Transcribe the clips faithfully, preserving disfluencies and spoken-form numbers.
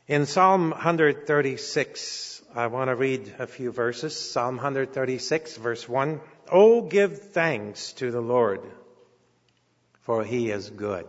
In Psalm one thirty-six, I want to read a few verses. Psalm one thirty-six, verse one. Oh, give thanks to the Lord, for he is good.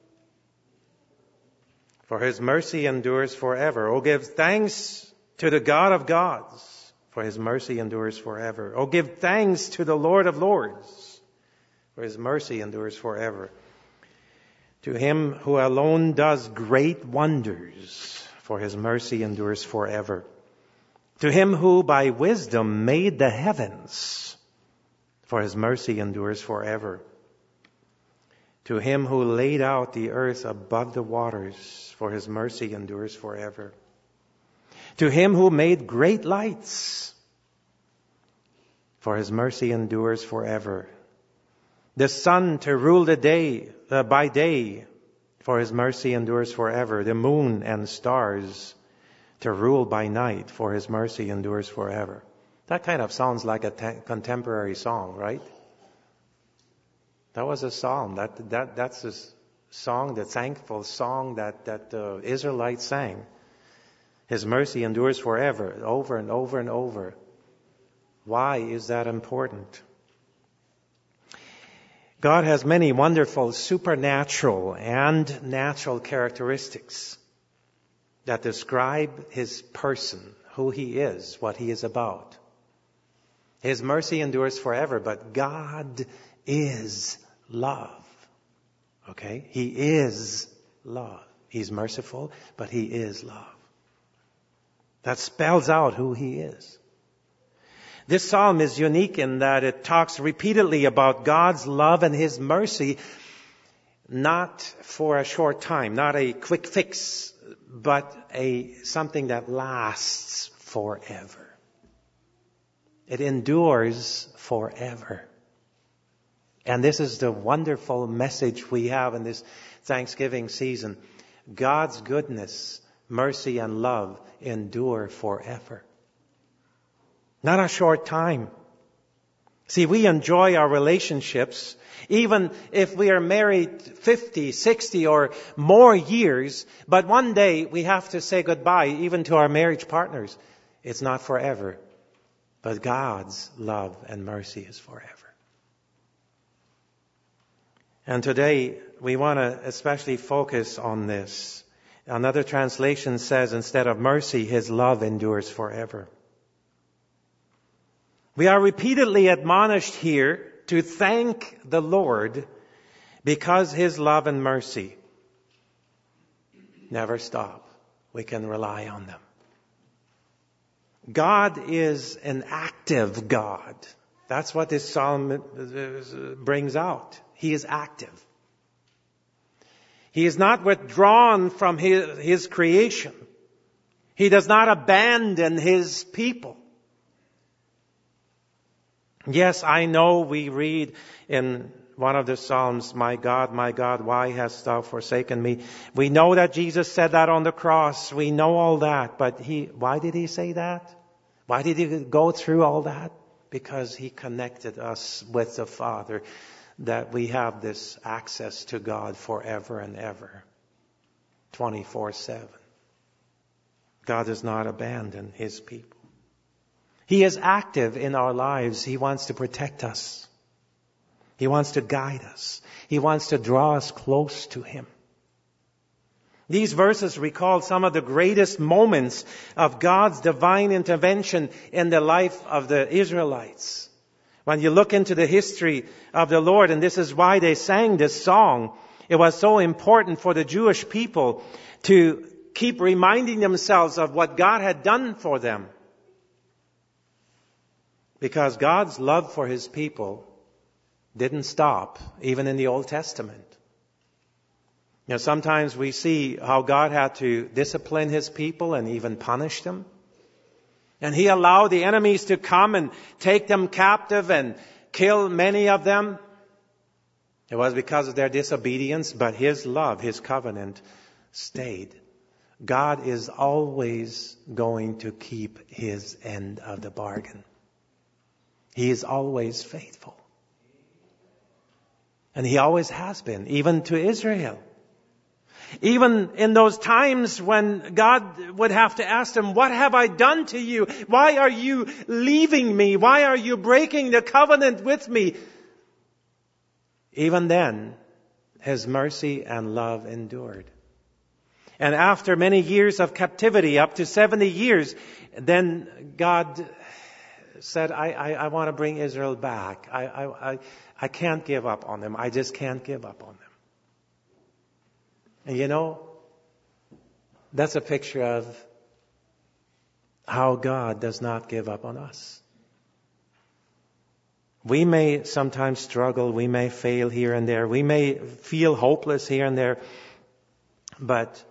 For his mercy endures forever. Oh, give thanks to the God of gods, for his mercy endures forever. Oh, give thanks to the Lord of lords, for his mercy endures forever. To him who alone does great wonders, for his mercy endures forever. To him who by wisdom made the heavens, for his mercy endures forever. To him who laid out the earth above the waters, for his mercy endures forever. To him who made great lights, for his mercy endures forever. The sun to rule the day uh, by day, for his mercy endures forever. The moon and stars to rule by night, for his mercy endures forever. That kind of sounds like a te- contemporary song, right? That was a psalm. That that that's a song, the thankful song that that the Israelites sang. His mercy endures forever, over and over and over. Why is that important? God has many wonderful supernatural and natural characteristics that describe his person, who he is, what he is about. His mercy endures forever, but God is love. Okay? He is love. He's merciful, but he is love. That spells out who he is. This psalm is unique in that it talks repeatedly about God's love and his mercy, not for a short time, not a quick fix, but a something that lasts forever. It endures forever. And this is the wonderful message we have in this Thanksgiving season. God's goodness, mercy, and love endure forever. Not a short time. See, we enjoy our relationships, even if we are married fifty, sixty, or more years, but one day we have to say goodbye, even to our marriage partners. It's not forever, but God's love and mercy is forever. And today, we want to especially focus on this. Another translation says, instead of mercy, his love endures forever. We are repeatedly admonished here to thank the Lord because his love and mercy never stop. We can rely on them. God is an active God. That's what this psalm brings out. He is active. He is not withdrawn from his, his creation. He does not abandon his people. Yes, I know we read in one of the Psalms, my God, my God, why hast thou forsaken me? We know that Jesus said that on the cross. We know all that. But he, why did he say that? Why did he go through all that? Because he connected us with the Father, that we have this access to God forever and ever, twenty-four seven. God does not abandon his people. He is active in our lives. He wants to protect us. He wants to guide us. He wants to draw us close to him. These verses recall some of the greatest moments of God's divine intervention in the life of the Israelites. When you look into the history of the Lord, and this is why they sang this song, it was so important for the Jewish people to keep reminding themselves of what God had done for them. Because God's love for his people didn't stop, even in the Old Testament. You know, sometimes we see how God had to discipline his people and even punish them. And he allowed the enemies to come and take them captive and kill many of them. It was because of their disobedience, but his love, his covenant, stayed. God is always going to keep his end of the bargain. He is always faithful. And he always has been, even to Israel. Even in those times when God would have to ask them, what have I done to you? Why are you leaving me? Why are you breaking the covenant with me? Even then, His mercy and love endured. And after many years of captivity, up to seventy years, then God said, I, I, I want to bring Israel back. I, I, I, I can't give up on them. I just can't give up on them. And you know, that's a picture of how God does not give up on us. We may sometimes struggle. We may fail here and there. We may feel hopeless here and there. But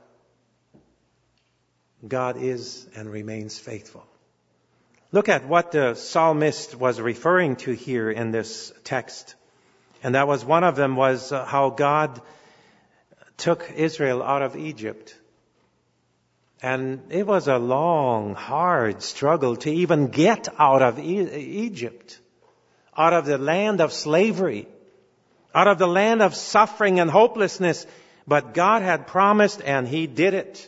God is and remains faithful. Look at what the psalmist was referring to here in this text. And that was one of them was how God took Israel out of Egypt. And it was a long, hard struggle to even get out of e- Egypt, out of the land of slavery, out of the land of suffering and hopelessness. But God had promised, and He did it.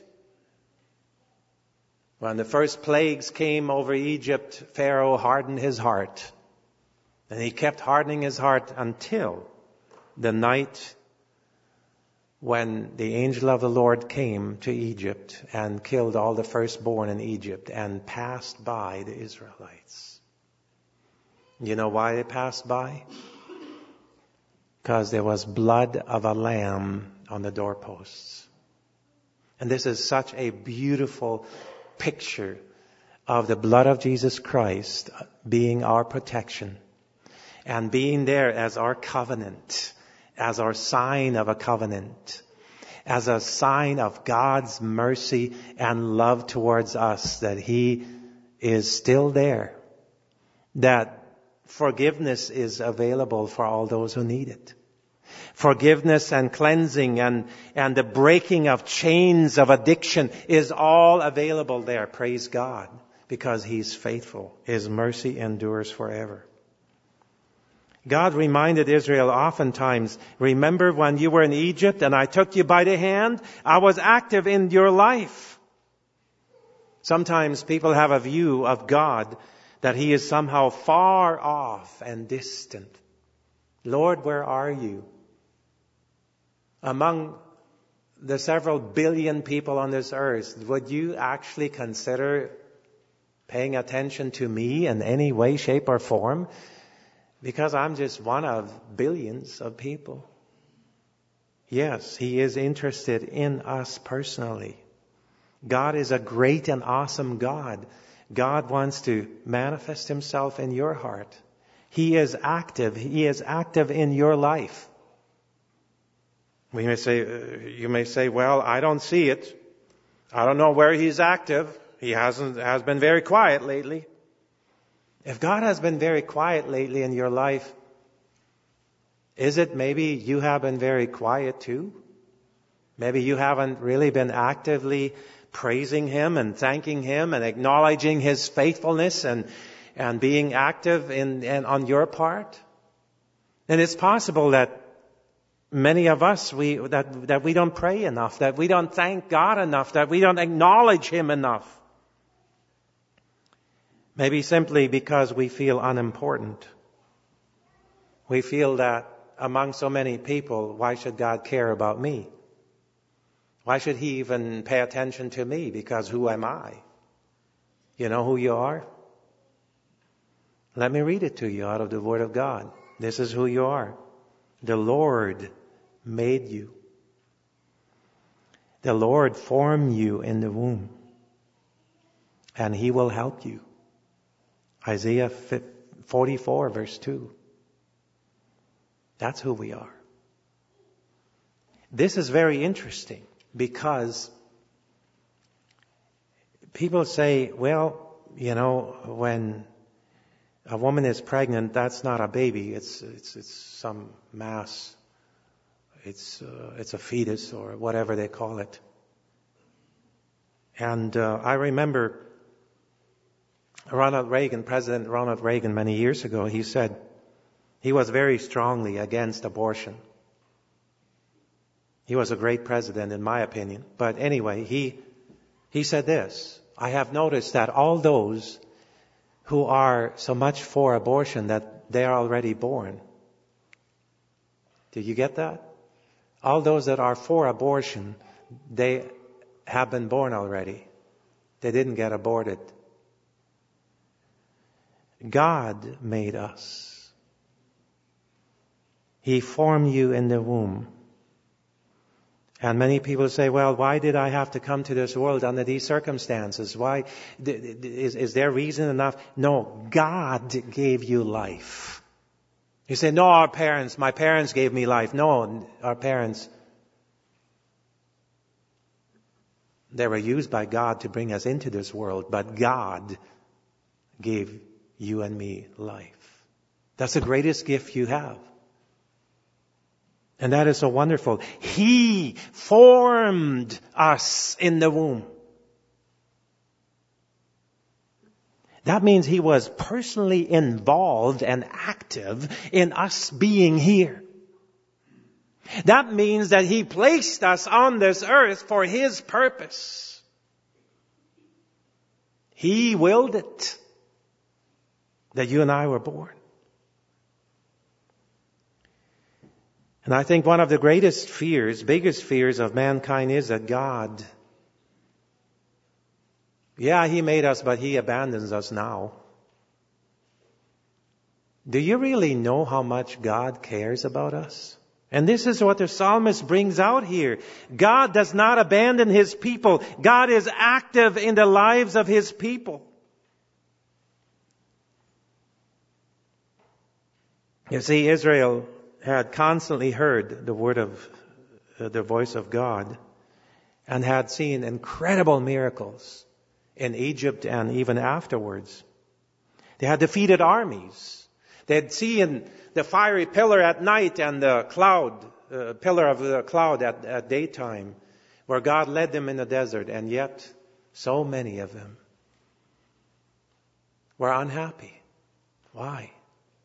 When the first plagues came over Egypt, Pharaoh hardened his heart. And he kept hardening his heart until the night when the angel of the Lord came to Egypt and killed all the firstborn in Egypt and passed by the Israelites. You know why they passed by? Because there was blood of a lamb on the doorposts. And this is such a beautiful picture of the blood of Jesus Christ being our protection and being there as our covenant, as our sign of a covenant, as a sign of God's mercy and love towards us, that He is still there, that forgiveness is available for all those who need it. Forgiveness and cleansing and, and the breaking of chains of addiction is all available there. Praise God, because He's faithful. His mercy endures forever. God reminded Israel oftentimes, remember when you were in Egypt and I took you by the hand? I was active in your life. Sometimes people have a view of God that He is somehow far off and distant. Lord, where are you? Among the several billion people on this earth, would you actually consider paying attention to me in any way, shape, or form? Because I'm just one of billions of people. Yes, He is interested in us personally. God is a great and awesome God. God wants to manifest Himself in your heart. He is active. He is active in your life. We may say, you may say, well, I don't see it. I don't know where He's active. He hasn't, has been very quiet lately. If God has been very quiet lately in your life, is it maybe you have been very quiet too? Maybe you haven't really been actively praising Him and thanking Him and acknowledging His faithfulness and, and being active in, in on your part. And it's possible that many of us, we, that, that we don't pray enough, that we don't thank God enough, that we don't acknowledge Him enough. Maybe simply because we feel unimportant. We feel that among so many people, why should God care about me? Why should He even pay attention to me? Because who am I? You know who you are? Let me read it to you out of the Word of God. This is who you are. The Lord made you. The Lord formed you in the womb. And He will help you. Isaiah forty-four verse two. That's who we are. This is very interesting because people say, well, you know, when a woman is pregnant, that's not a baby. It's it's it's some mass. It's uh, it's a fetus or whatever they call it. And uh, I remember Ronald Reagan, President Ronald Reagan, many years ago, he said he was very strongly against abortion. He was a great president, in my opinion. But anyway, he, he said this: I have noticed that all those who are so much for abortion that they are already born. Did you get that? All those that are for abortion, they have been born already. They didn't get aborted. God made us. He formed you in the womb. And many people say, well, why did I have to come to this world under these circumstances? Why? Is, is there reason enough? No, God gave you life. You say, no, our parents, my parents gave me life. No, our parents, they were used by God to bring us into this world, but God gave you and me life. That's the greatest gift you have. And that is so wonderful. He formed us in the womb. That means He was personally involved and active in us being here. That means that He placed us on this earth for His purpose. He willed it that you and I were born. And I think one of the greatest fears, biggest fears of mankind is that God, yeah, He made us, but He abandons us now. Do you really know how much God cares about us? And this is what the psalmist brings out here. God does not abandon His people. God is active in the lives of His people. You see, Israel had constantly heard the word of uh, the voice of God and had seen incredible miracles in Egypt and even afterwards. They had defeated armies. They had seen the fiery pillar at night and the cloud, uh, pillar of the cloud at, at daytime, where God led them in the desert, and yet so many of them were unhappy. Why?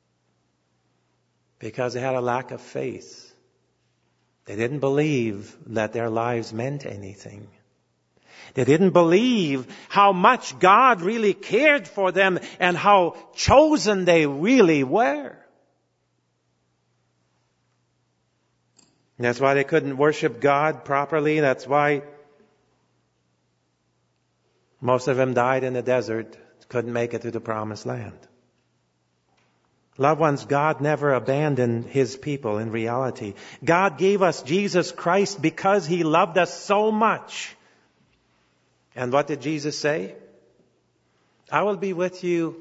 Because they had a lack of faith. They didn't believe that their lives meant anything. They didn't believe how much God really cared for them and how chosen they really were. And that's why they couldn't worship God properly. That's why most of them died in the desert, couldn't make it to the promised land. Loved ones, God never abandoned His people in reality. God gave us Jesus Christ because He loved us so much. And what did Jesus say? I will be with you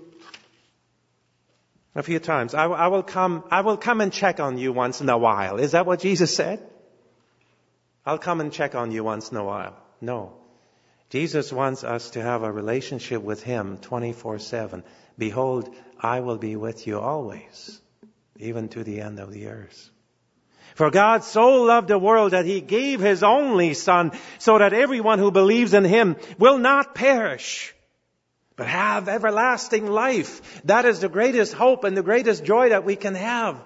a few times. I, I will come, I will come and check on you once in a while. Is that what Jesus said? I'll come and check on you once in a while. No. Jesus wants us to have a relationship with Him twenty-four seven. Behold, I will be with you always, even to the end of the earth. For God so loved the world that He gave His only Son, so that everyone who believes in Him will not perish, but have everlasting life. That is the greatest hope and the greatest joy that we can have.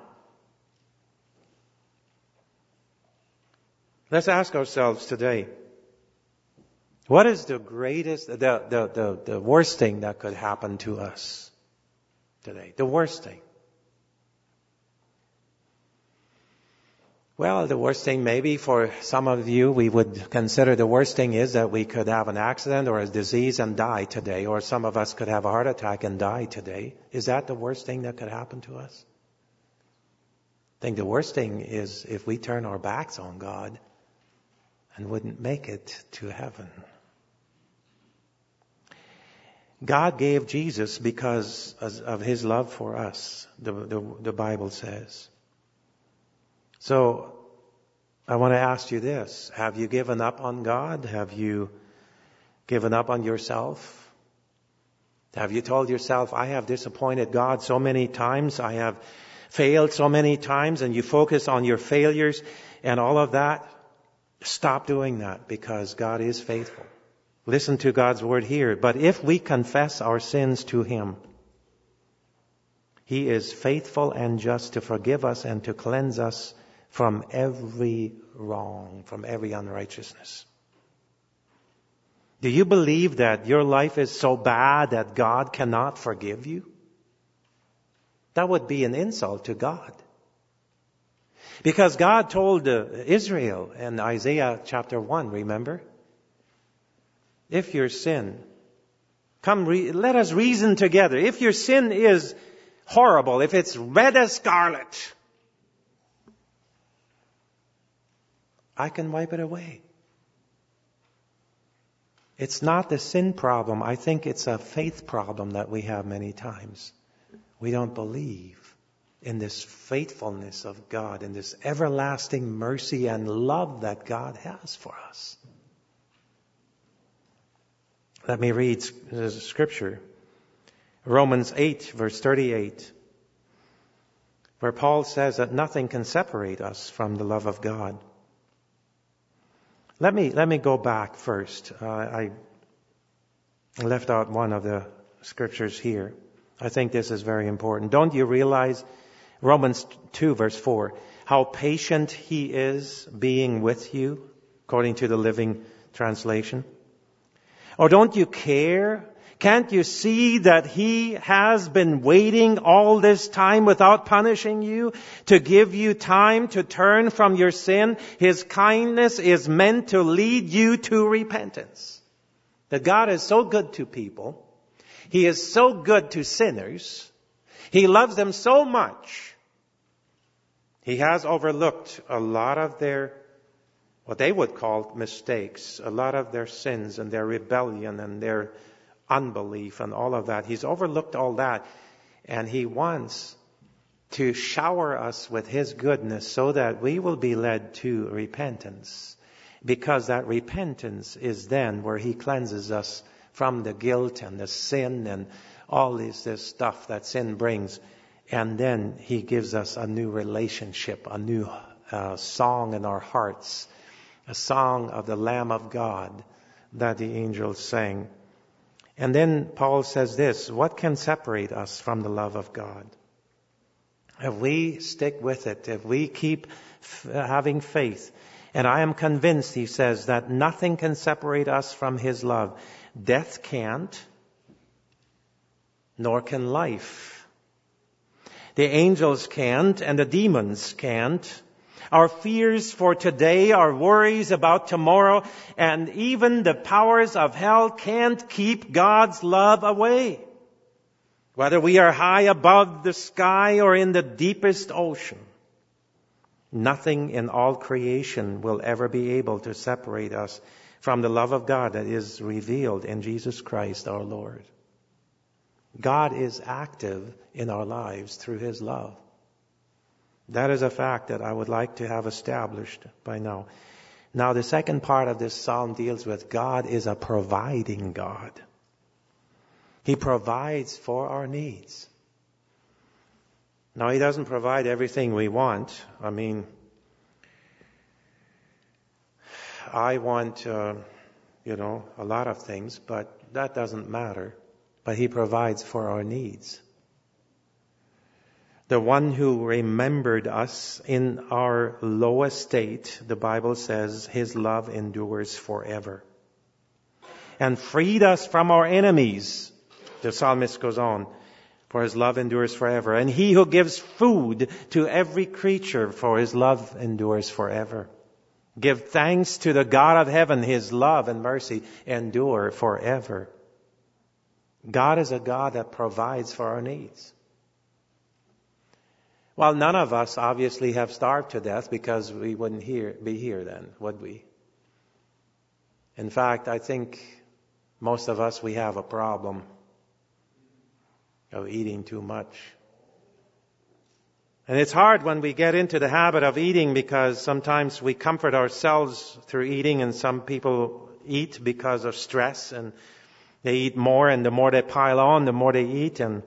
Let's ask ourselves today, what is the greatest, the, the, the, the worst thing that could happen to us today? The worst thing. Well, the worst thing maybe for some of you, we would consider the worst thing is that we could have an accident or a disease and die today. Or some of us could have a heart attack and die today. Is that the worst thing that could happen to us? I think the worst thing is if we turn our backs on God and wouldn't make it to heaven. God gave Jesus because of His love for us, the, the, the Bible says. So, I want to ask you this. Have you given up on God? Have you given up on yourself? Have you told yourself, I have disappointed God so many times, I have failed so many times, and you focus on your failures and all of that? Stop doing that, because God is faithful. Listen to God's word here. But if we confess our sins to Him, He is faithful and just to forgive us and to cleanse us from every wrong, from every unrighteousness. Do you believe that your life is so bad that God cannot forgive you? That would be an insult to God. Because God told uh, Israel in Isaiah chapter one, remember? If your sin, come re- let us reason together. If your sin is horrible, if it's red as scarlet, I can wipe it away. It's not the sin problem. I think it's a faith problem that we have many times. We don't believe in this faithfulness of God, in this everlasting mercy and love that God has for us. Let me read scripture. Romans eight, verse thirty-eight, where Paul says that nothing can separate us from the love of God. Let me, let me go back first. Uh, I left out one of the scriptures here. I think this is very important. Don't you realize, Romans two, verse four, how patient He is being with you, according to the Living Translation? Or don't you care? Can't you see that He has been waiting all this time without punishing you to give you time to turn from your sin? His kindness is meant to lead you to repentance. That God is so good to people. He is so good to sinners. He loves them so much. He has overlooked a lot of their, what they would call mistakes, a lot of their sins and their rebellion and their unbelief and all of that. He's overlooked all that. And He wants to shower us with His goodness so that we will be led to repentance. Because that repentance is then where He cleanses us from the guilt and the sin and all this, this stuff that sin brings. And then He gives us a new relationship, a new uh, song in our hearts, a song of the Lamb of God that the angels sang. And then Paul says this, what can separate us from the love of God? If we stick with it, if we keep f- having faith, and I am convinced, he says, that nothing can separate us from His love. Death can't, nor can life. The angels can't, and the demons can't. Our fears for today, our worries about tomorrow, and even the powers of hell can't keep God's love away. Whether we are high above the sky or in the deepest ocean, nothing in all creation will ever be able to separate us from the love of God that is revealed in Jesus Christ our Lord. God is active in our lives through His love. That is a fact that I would like to have established by now. Now, the second part of this psalm deals with God is a providing God. He provides for our needs. Now, He doesn't provide everything we want. I mean, I want, uh, you know, a lot of things, but that doesn't matter. But He provides for our needs. The one who remembered us in our low estate, the Bible says, His love endures forever. And freed us from our enemies, the psalmist goes on, for His love endures forever. And He who gives food to every creature, for His love endures forever. Give thanks to the God of heaven, His love and mercy endure forever. God is a God that provides for our needs. Well, none of us obviously have starved to death because we wouldn't here, be here then, would we? In fact, I think most of us, we have a problem of eating too much. And it's hard when we get into the habit of eating because sometimes we comfort ourselves through eating, and some people eat because of stress and they eat more, and the more they pile on, the more they eat. And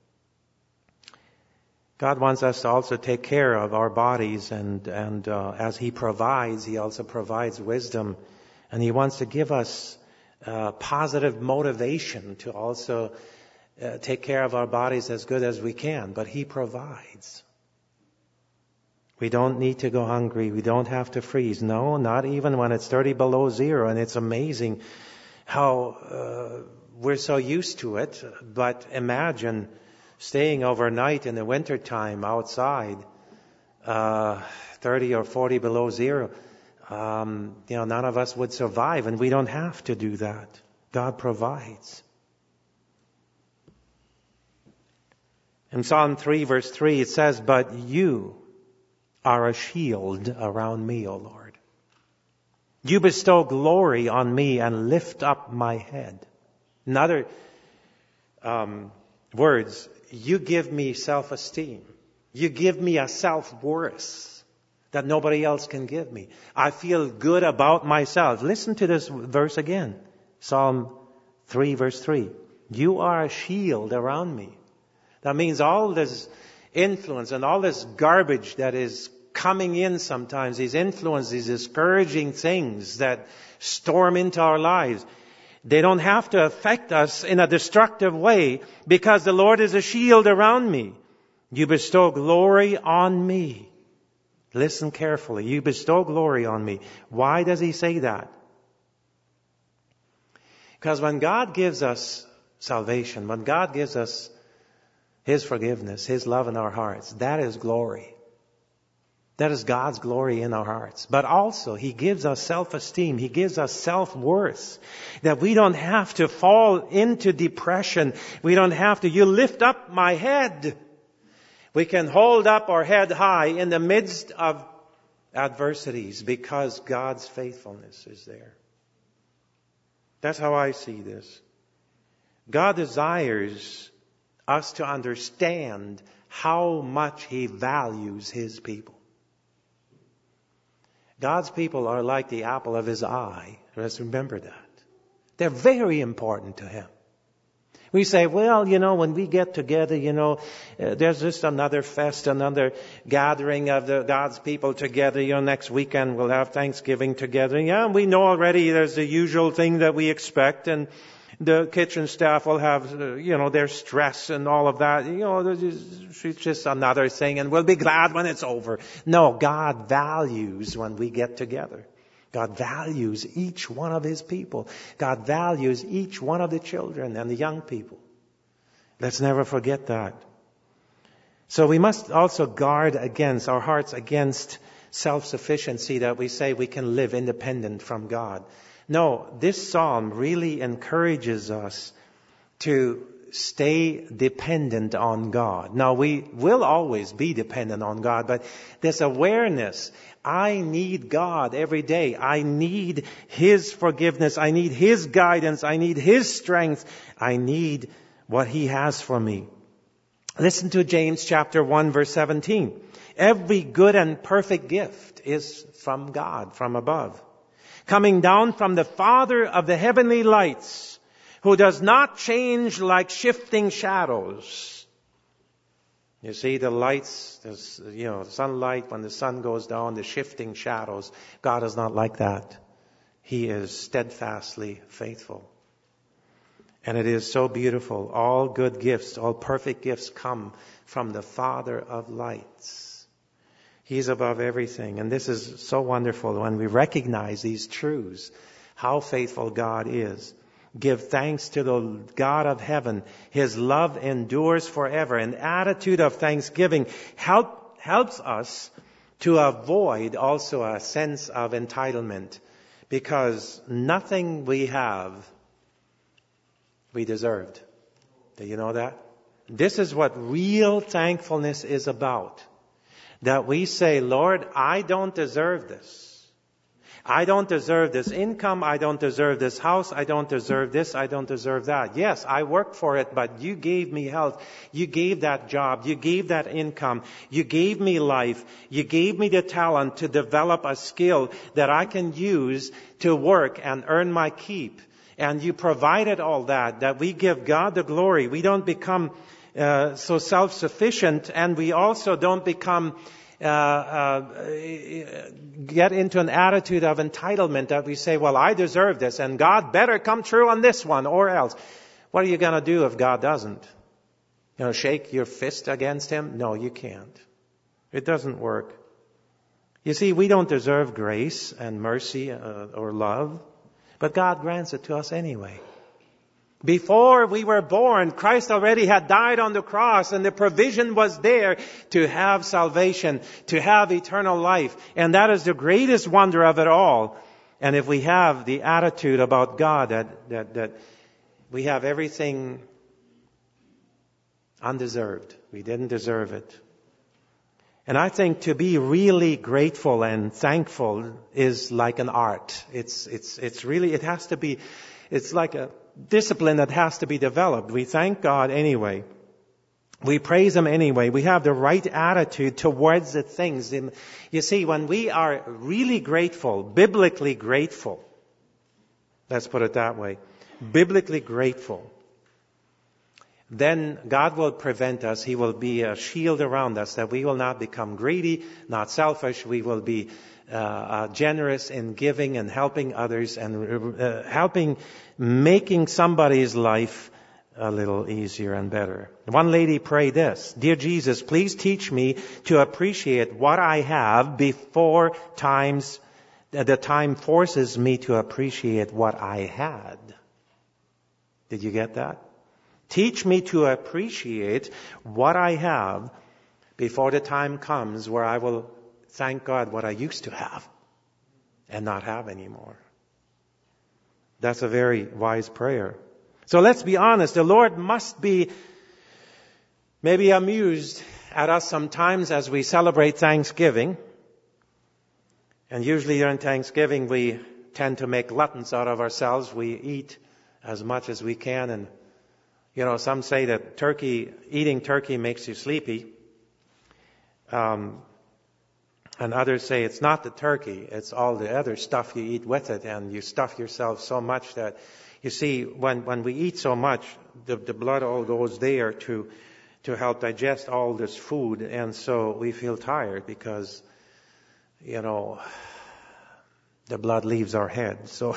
God wants us to also take care of our bodies, and, and uh, as He provides, He also provides wisdom. And He wants to give us uh, positive motivation to also uh, take care of our bodies as good as we can. But He provides. We don't need to go hungry. We don't have to freeze. No, not even when it's thirty below zero. And it's amazing how uh, we're so used to it. But imagine staying overnight in the wintertime outside, uh, thirty or forty below zero. Um, you know, none of us would survive, and we don't have to do that. God provides. In Psalm three, verse three, it says, "But you are a shield around me, O Lord. You bestow glory on me and lift up my head." In other um, words, you give me self-esteem. You give me a self-worth that nobody else can give me. I feel good about myself. Listen to this verse again. Psalm three, verse three. You are a shield around me. That means all this influence and all this garbage that is coming in sometimes, these influences, these discouraging things that storm into our lives, they don't have to affect us in a destructive way because the Lord is a shield around me. You bestow glory on me. Listen carefully. You bestow glory on me. Why does he say that? Because when God gives us salvation, when God gives us His forgiveness, His love in our hearts, that is glory. That is God's glory in our hearts. But also, He gives us self-esteem. He gives us self-worth. That we don't have to fall into depression. We don't have to, you lift up my head. We can hold up our head high in the midst of adversities because God's faithfulness is there. That's how I see this. God desires us to understand how much He values His people. God's people are like the apple of His eye. Let's remember that. They're very important to Him. We say, well, you know, when we get together, you know, uh, there's just another fest, another gathering of the God's people together. You know, next weekend we'll have Thanksgiving together. Yeah, we know already there's the usual thing that we expect, and the kitchen staff will have, uh, you know, their stress and all of that. You know, it's just another thing, and we'll be glad when it's over. No, God values when we get together. God values each one of His people. God values each one of the children and the young people. Let's never forget that. So we must also guard against, our hearts against self-sufficiency, that we say we can live independent from God. No, this psalm really encourages us to stay dependent on God. Now, we will always be dependent on God, but this awareness, I need God every day. I need His forgiveness. I need His guidance. I need His strength. I need what He has for me. Listen to James chapter one, verse seventeen. Every good and perfect gift is from God, from above, coming down from the Father of the heavenly lights, who does not change like shifting shadows. You see, the lights, there's, you know, sunlight, when the sun goes down, the shifting shadows. God is not like that. He is steadfastly faithful. And it is so beautiful. All good gifts, all perfect gifts come from the Father of lights. He's above everything. And this is so wonderful when we recognize these truths, how faithful God is. Give thanks to the God of heaven. His love endures forever. An attitude of thanksgiving help, helps us to avoid also a sense of entitlement, because nothing we have we deserved. Do you know that? This is what real thankfulness is about. That we say, Lord, I don't deserve this. I don't deserve this income. I don't deserve this house. I don't deserve this. I don't deserve that. Yes, I worked for it, but you gave me health. You gave that job. You gave that income. You gave me life. You gave me the talent to develop a skill that I can use to work and earn my keep. And you provided all that, that we give God the glory. We don't become uh, so self-sufficient, and we also don't become Uh, uh, get into an attitude of entitlement that we say, well, I deserve this, and God better come true on this one or else. What are you going to do if God doesn't? You know, shake your fist against Him? No, you can't. It doesn't work. You see, we don't deserve grace and mercy uh, or love, but God grants it to us anyway. Before we were born, Christ already had died on the cross, and the provision was there to have salvation, to have eternal life. And that is the greatest wonder of it all. And if we have the attitude about God that, that, that we have everything undeserved, we didn't deserve it. And I think to be really grateful and thankful is like an art. It's, it's, it's really, it has to be, it's like a discipline that has to be developed. We thank God anyway. We praise Him anyway. We have the right attitude towards the things. You see, when we are really grateful, biblically grateful, let's put it that way, biblically grateful, then God will prevent us. He will be a shield around us that we will not become greedy, not selfish. We will be uh, uh, generous in giving and helping others and uh, helping, making somebody's life a little easier and better. One lady prayed this: "Dear Jesus, please teach me to appreciate what I have before times, the time forces me to appreciate what I had." Did you get that? Teach me to appreciate what I have before the time comes where I will thank God what I used to have and not have anymore. That's a very wise prayer. So let's be honest. The Lord must be maybe amused at us sometimes as we celebrate Thanksgiving. And usually during Thanksgiving we tend to make gluttons out of ourselves. We eat as much as we can, and you know, some say that turkey, eating turkey makes you sleepy. Um, and others say it's not the turkey, it's all the other stuff you eat with it, and you stuff yourself so much that, you see, when, when we eat so much, the, the blood all goes there to, to help digest all this food, and so we feel tired because, you know, the blood leaves our head. So,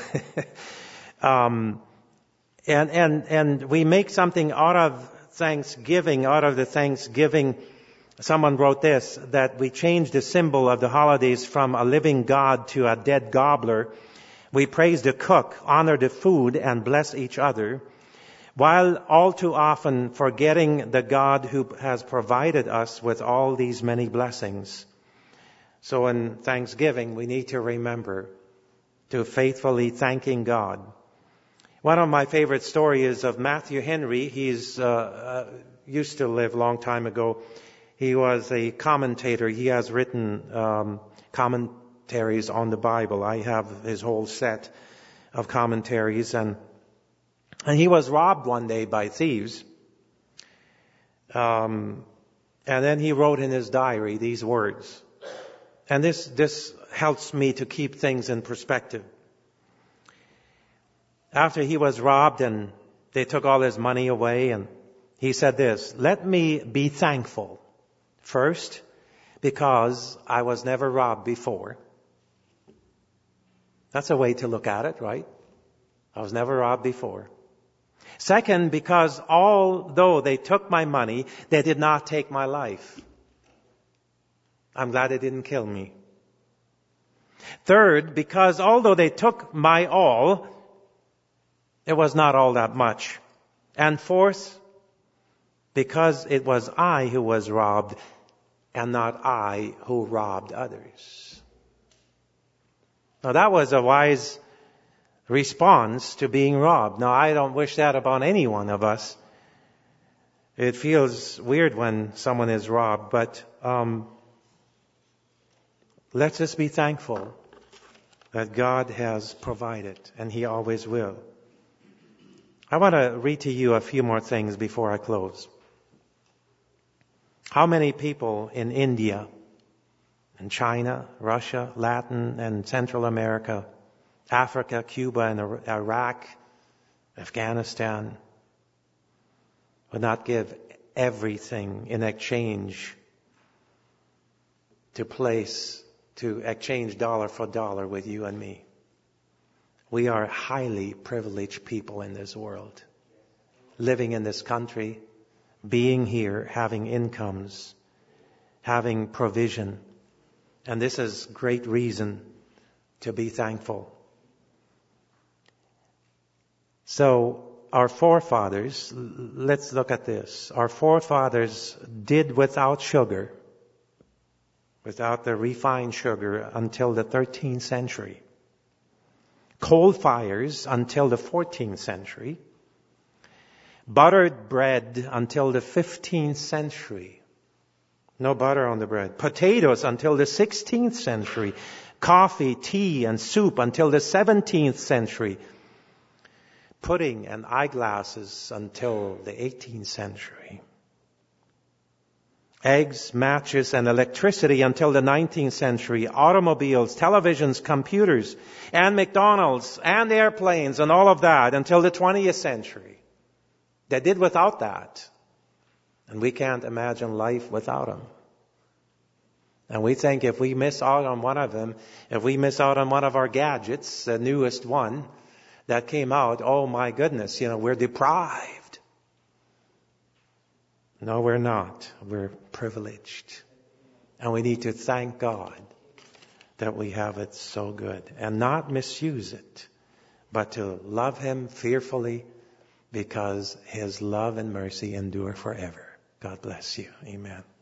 um, And, and, and we make something out of Thanksgiving, out of the Thanksgiving. Someone wrote this, that we change the symbol of the holidays from a living God to a dead gobbler. We praise the cook, honor the food, and bless each other, while all too often forgetting the God who has provided us with all these many blessings. So in Thanksgiving, we need to remember to faithfully thanking God. One of my favorite stories is of Matthew Henry. He's uh, uh, used to live a long time ago. He was a commentator. He has written um, commentaries on the Bible. I have his whole set of commentaries. And and he was robbed one day by thieves. Um, and then he wrote in his diary these words. And this this helps me to keep things in perspective. After he was robbed and they took all his money away, and he said this: "Let me be thankful, first, because I was never robbed before." That's a way to look at it, right? I was never robbed before. Second, because although they took my money, they did not take my life. I'm glad they didn't kill me. Third, because although they took my all, it was not all that much. And fourth, because it was I who was robbed and not I who robbed others. Now that was a wise response to being robbed. Now I don't wish that upon any one of us. It feels weird when someone is robbed, but um, let's just be thankful that God has provided, and He always will. I want to read to you a few more things before I close. How many people in India, in China, Russia, Latin and Central America, Africa, Cuba and Iraq, Afghanistan would not give everything in exchange to place, to exchange dollar for dollar with you and me? We are highly privileged people in this world, living in this country, being here, having incomes, having provision. And this is great reason to be thankful. So our forefathers, let's look at this. Our forefathers did without sugar, without the refined sugar, until the thirteenth century. Coal fires until the fourteenth century. Buttered bread until the fifteenth century. No butter on the bread. Potatoes until the sixteenth century. Coffee, tea, and soup until the seventeenth century. Pudding and eyeglasses until the eighteenth century. Eggs, matches, and electricity until the nineteenth century. Automobiles, televisions, computers, and McDonald's, and airplanes, and all of that until the twentieth century. They did without that. And we can't imagine life without them. And we think if we miss out on one of them, if we miss out on one of our gadgets, the newest one that came out, oh my goodness, you know, we're deprived. No, we're not. We're privileged. And we need to thank God that we have it so good and not misuse it, but to love Him fearfully because His love and mercy endure forever. God bless you. Amen.